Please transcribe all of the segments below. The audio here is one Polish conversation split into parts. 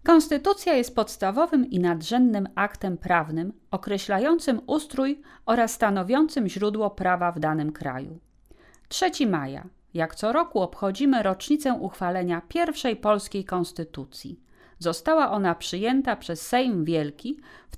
Konstytucja jest podstawowym i nadrzędnym aktem prawnym określającym ustrój oraz stanowiącym źródło prawa w danym kraju. 3 maja. Jak co roku obchodzimy rocznicę uchwalenia pierwszej polskiej konstytucji. Została ona przyjęta przez Sejm Wielki w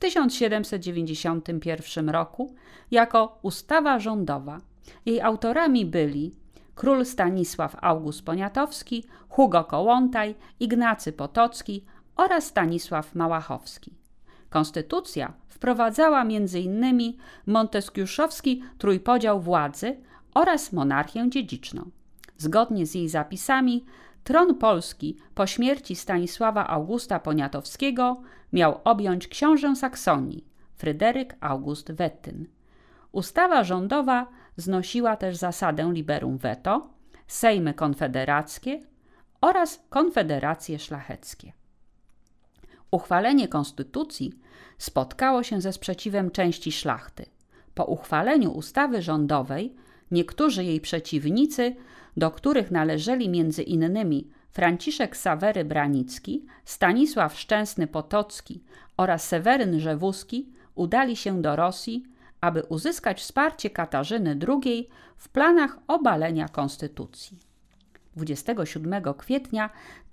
1791 roku jako ustawa rządowa. Jej autorami byli król Stanisław August Poniatowski, Hugo Kołłątaj, Ignacy Potocki oraz Stanisław Małachowski. Konstytucja wprowadzała m.in. monteskiuszowski trójpodział władzy oraz monarchię dziedziczną. Zgodnie z jej zapisami tron Polski po śmierci Stanisława Augusta Poniatowskiego miał objąć książę Saksonii, Fryderyk August Wettyn. Ustawa rządowa znosiła też zasadę liberum veto, sejmy konfederackie oraz konfederacje szlacheckie. Uchwalenie konstytucji spotkało się ze sprzeciwem części szlachty. Po uchwaleniu ustawy rządowej niektórzy jej przeciwnicy, do których należeli m.in. Franciszek Sawery Branicki, Stanisław Szczęsny Potocki oraz Seweryn Rzewuski, udali się do Rosji, aby uzyskać wsparcie Katarzyny II w planach obalenia konstytucji. 27 kwietnia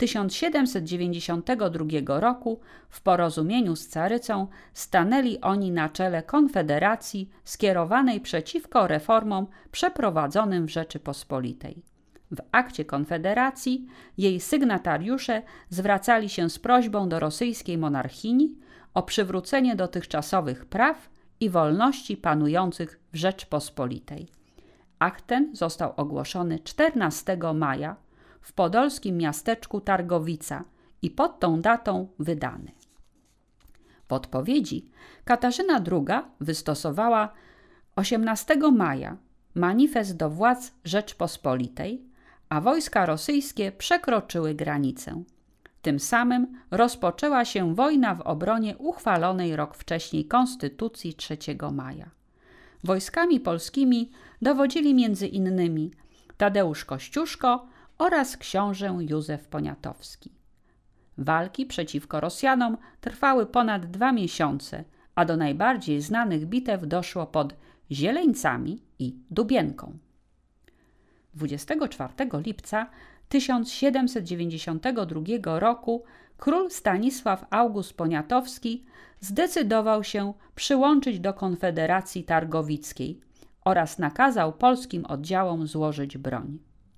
1792 roku w porozumieniu z carycą stanęli oni na czele konfederacji skierowanej przeciwko reformom przeprowadzonym w Rzeczypospolitej. W akcie konfederacji jej sygnatariusze zwracali się z prośbą do rosyjskiej monarchini o przywrócenie dotychczasowych praw i wolności panujących w Rzeczpospolitej. Akt ten został ogłoszony 14 maja w podolskim miasteczku Targowica i pod tą datą wydany. W odpowiedzi Katarzyna II wystosowała 18 maja manifest do władz Rzeczpospolitej, a wojska rosyjskie przekroczyły granicę. Tym samym rozpoczęła się wojna w obronie uchwalonej rok wcześniej Konstytucji 3 maja. Wojskami polskimi dowodzili m.in. Tadeusz Kościuszko oraz książę Józef Poniatowski. Walki przeciwko Rosjanom trwały ponad 2 miesiące, a do najbardziej znanych bitew doszło pod Zieleńcami i Dubienką. 24 lipca 1792 roku król Stanisław August Poniatowski zdecydował się przyłączyć do Konfederacji Targowickiej oraz nakazał polskim oddziałom złożyć broń.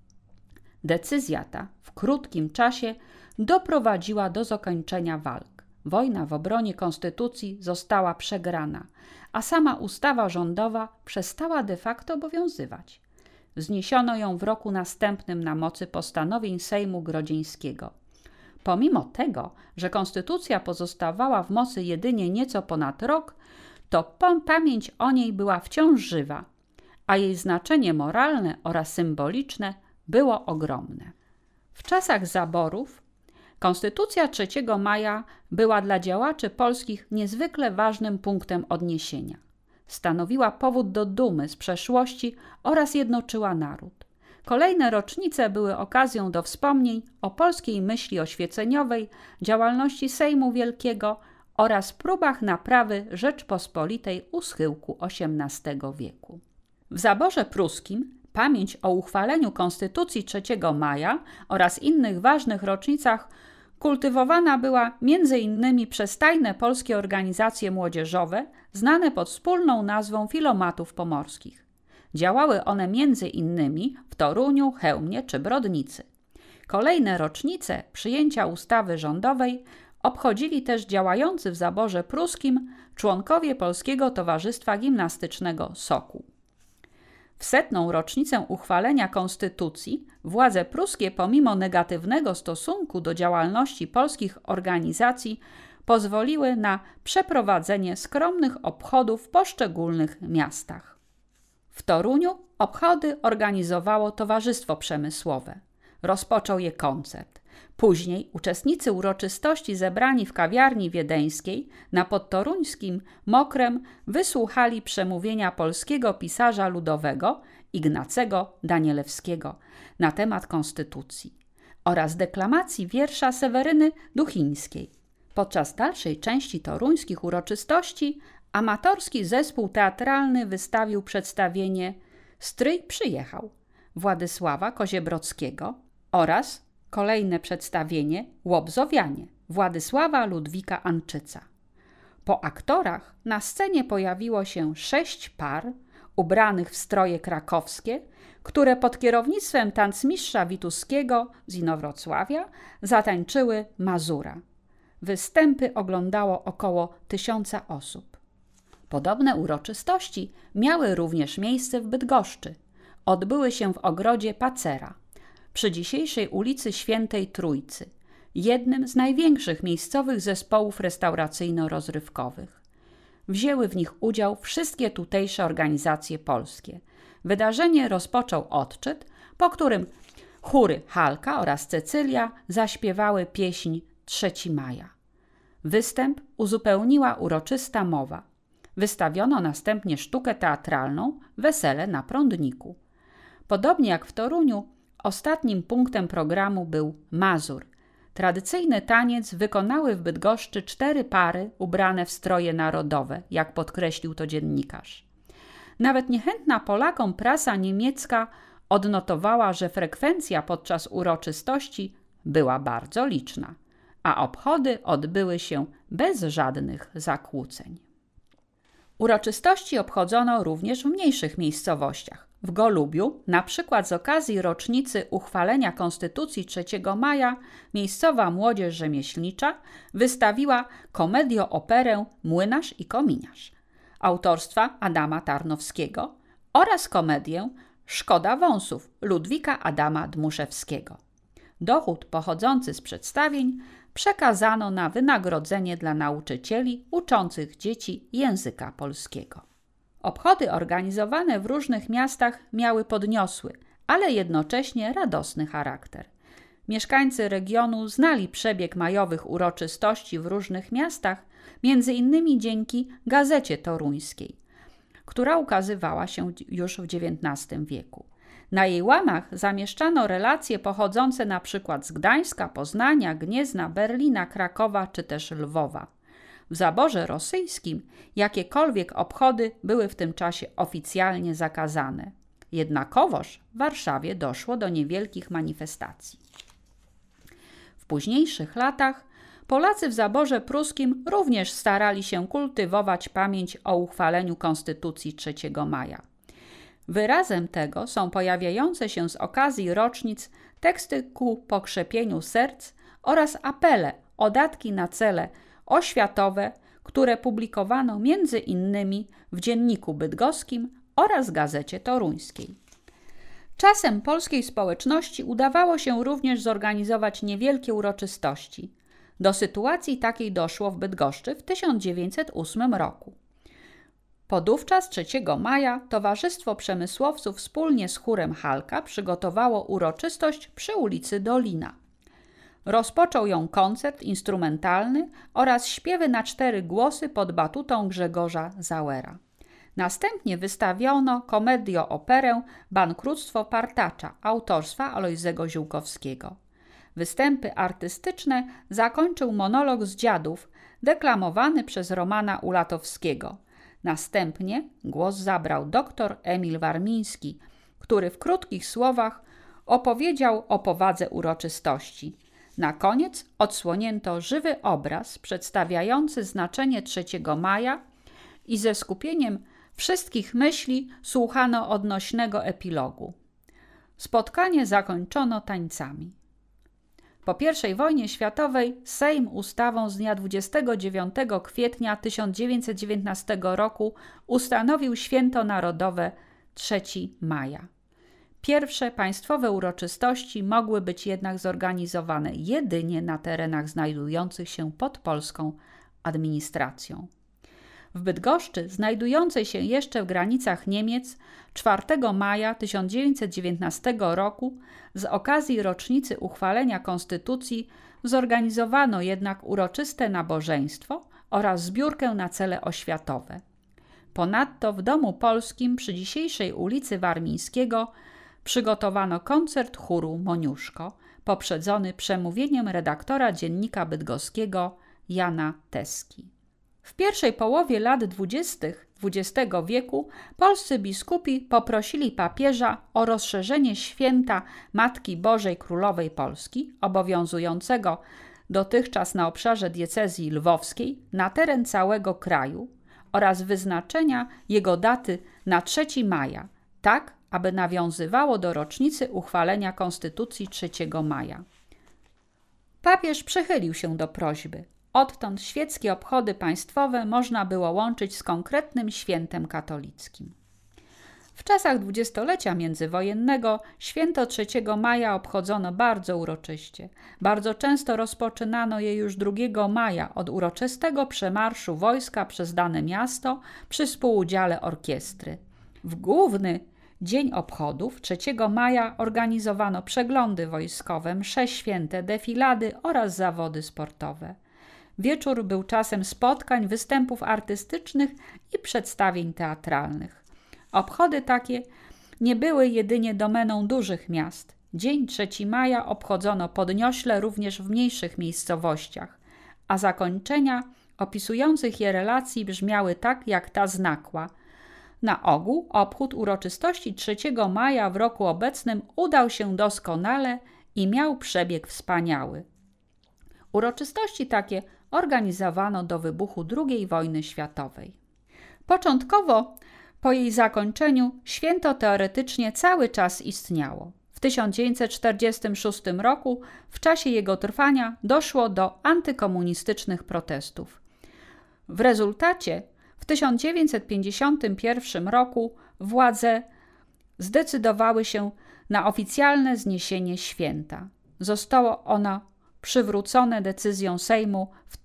Decyzja ta w krótkim czasie doprowadziła do zakończenia walk. Wojna w obronie konstytucji została przegrana, a sama ustawa rządowa przestała de facto obowiązywać. Wzniesiono ją w roku następnym na mocy postanowień Sejmu Grodzieńskiego. Pomimo tego, że konstytucja pozostawała w mocy jedynie nieco ponad rok, to pamięć o niej była wciąż żywa, a jej znaczenie moralne oraz symboliczne było ogromne. W czasach zaborów Konstytucja 3 maja była dla działaczy polskich niezwykle ważnym punktem odniesienia. Stanowiła powód do dumy z przeszłości oraz jednoczyła naród. Kolejne rocznice były okazją do wspomnień o polskiej myśli oświeceniowej, działalności Sejmu Wielkiego oraz próbach naprawy Rzeczpospolitej u schyłku XVIII wieku. W zaborze pruskim pamięć o uchwaleniu Konstytucji 3 maja oraz innych ważnych rocznicach kultywowana była m.in. przez tajne polskie organizacje młodzieżowe znane pod wspólną nazwą Filomatów Pomorskich. Działały one m.in. w Toruniu, Chełmie czy Brodnicy. Kolejne rocznice przyjęcia ustawy rządowej obchodzili też działający w zaborze pruskim członkowie Polskiego Towarzystwa Gimnastycznego Sokół. W 100. rocznicę uchwalenia konstytucji władze pruskie pomimo negatywnego stosunku do działalności polskich organizacji pozwoliły na przeprowadzenie skromnych obchodów w poszczególnych miastach. W Toruniu obchody organizowało Towarzystwo Przemysłowe. Rozpoczął je koncert. Później uczestnicy uroczystości zebrani w kawiarni wiedeńskiej na podtoruńskim Mokrem wysłuchali przemówienia polskiego pisarza ludowego Ignacego Danielewskiego na temat konstytucji oraz deklamacji wiersza Seweryny Duchińskiej. Podczas dalszej części toruńskich uroczystości amatorski zespół teatralny wystawił przedstawienie „Stryj przyjechał” Władysława Koziebrodzkiego oraz kolejne przedstawienie „Łobzowianie” Władysława Ludwika Anczyca. Po aktorach na scenie pojawiło się 6 par ubranych w stroje krakowskie, które pod kierownictwem tancmistrza Wituskiego z Inowrocławia zatańczyły Mazura. Występy oglądało około 1000 osób. Podobne uroczystości miały również miejsce w Bydgoszczy. Odbyły się w ogrodzie Pacera, przy dzisiejszej ulicy Świętej Trójcy, jednym z największych miejscowych zespołów restauracyjno-rozrywkowych. Wzięły w nich udział wszystkie tutejsze organizacje polskie. Wydarzenie rozpoczął odczyt, po którym chóry Halka oraz Cecylia zaśpiewały pieśń 3 maja. Występ uzupełniła uroczysta mowa. Wystawiono następnie sztukę teatralną „Wesele na prądniku”. Podobnie jak w Toruniu, ostatnim punktem programu był Mazur. Tradycyjny taniec wykonały w Bydgoszczy 4 pary ubrane w stroje narodowe, jak podkreślił to dziennikarz. Nawet niechętna Polakom prasa niemiecka odnotowała, że frekwencja podczas uroczystości była bardzo liczna, a obchody odbyły się bez żadnych zakłóceń. Uroczystości obchodzono również w mniejszych miejscowościach. W Golubiu, na przykład z okazji rocznicy uchwalenia Konstytucji 3 maja, miejscowa młodzież rzemieślnicza wystawiła komedioperę „Młynarz i kominiarz” autorstwa Adama Tarnowskiego oraz komedię „Szkoda wąsów” Ludwika Adama Dmuszewskiego. Dochód pochodzący z przedstawień przekazano na wynagrodzenie dla nauczycieli uczących dzieci języka polskiego. Obchody organizowane w różnych miastach miały podniosły, ale jednocześnie radosny charakter. Mieszkańcy regionu znali przebieg majowych uroczystości w różnych miastach, między innymi dzięki Gazecie Toruńskiej, która ukazywała się już w XIX wieku. Na jej łamach zamieszczano relacje pochodzące np. z Gdańska, Poznania, Gniezna, Berlina, Krakowa czy też Lwowa. W zaborze rosyjskim jakiekolwiek obchody były w tym czasie oficjalnie zakazane. Jednakowoż w Warszawie doszło do niewielkich manifestacji. W późniejszych latach Polacy w zaborze pruskim również starali się kultywować pamięć o uchwaleniu Konstytucji 3 maja. Wyrazem tego są pojawiające się z okazji rocznic teksty ku pokrzepieniu serc oraz apele o datki na cele oświatowe, które publikowano między innymi w Dzienniku Bydgoskim oraz Gazecie Toruńskiej. Czasem polskiej społeczności udawało się również zorganizować niewielkie uroczystości. Do sytuacji takiej doszło w Bydgoszczy w 1908 roku. Podówczas 3 maja Towarzystwo Przemysłowców wspólnie z chórem Halka przygotowało uroczystość przy ulicy Dolina. Rozpoczął ją koncert instrumentalny oraz śpiewy na 4 głosy pod batutą Grzegorza Zauera. Następnie wystawiono komedioperę „Bankructwo partacza” autorstwa Alojzego Ziółkowskiego. Występy artystyczne zakończył monolog z Dziadów, deklamowany przez Romana Ulatowskiego. Następnie głos zabrał dr Emil Warmiński, który w krótkich słowach opowiedział o powadze uroczystości. Na koniec odsłonięto żywy obraz przedstawiający znaczenie 3 maja i ze skupieniem wszystkich myśli słuchano odnośnego epilogu. Spotkanie zakończono tańcami. Po I wojnie światowej Sejm ustawą z dnia 29 kwietnia 1919 roku ustanowił święto narodowe 3 maja. Pierwsze państwowe uroczystości mogły być jednak zorganizowane jedynie na terenach znajdujących się pod polską administracją. W Bydgoszczy, znajdującej się jeszcze w granicach Niemiec, 4 maja 1919 roku z okazji rocznicy uchwalenia Konstytucji zorganizowano jednak uroczyste nabożeństwo oraz zbiórkę na cele oświatowe. Ponadto w Domu Polskim przy dzisiejszej ulicy Warmińskiego przygotowano koncert chóru Moniuszko, poprzedzony przemówieniem redaktora Dziennika Bydgoskiego Jana Teski. W pierwszej połowie lat 20. XX wieku polscy biskupi poprosili papieża o rozszerzenie święta Matki Bożej Królowej Polski, obowiązującego dotychczas na obszarze diecezji lwowskiej, na teren całego kraju oraz wyznaczenia jego daty na 3 maja, tak aby nawiązywało do rocznicy uchwalenia Konstytucji 3 maja. Papież przychylił się do prośby. Odtąd świeckie obchody państwowe można było łączyć z konkretnym świętem katolickim. W czasach dwudziestolecia międzywojennego święto 3 maja obchodzono bardzo uroczyście. Bardzo często rozpoczynano je już 2 maja od uroczystego przemarszu wojska przez dane miasto przy współudziale orkiestry. W główny dzień obchodów 3 maja organizowano przeglądy wojskowe, msze święte, defilady oraz zawody sportowe. Wieczór był czasem spotkań, występów artystycznych i przedstawień teatralnych. Obchody takie nie były jedynie domeną dużych miast. Dzień 3 maja obchodzono podniośle również w mniejszych miejscowościach, a zakończenia opisujących je relacji brzmiały tak jak ta z Nakła. Na ogół obchód uroczystości 3 maja w roku obecnym udał się doskonale i miał przebieg wspaniały. Uroczystości takie organizowano do wybuchu II wojny światowej. Początkowo po jej zakończeniu święto teoretycznie cały czas istniało. W 1946 roku w czasie jego trwania doszło do antykomunistycznych protestów. W rezultacie w 1951 roku władze zdecydowały się na oficjalne zniesienie święta. Zostało ono przywrócone decyzją Sejmu w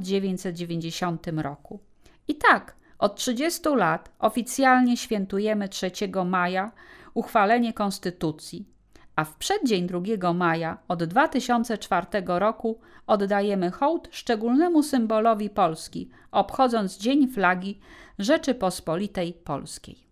1990 roku. I tak, od 30 lat oficjalnie świętujemy 3 maja uchwalenie Konstytucji, a w przeddzień 2 maja od 2004 roku oddajemy hołd szczególnemu symbolowi Polski, obchodząc Dzień Flagi Rzeczypospolitej Polskiej.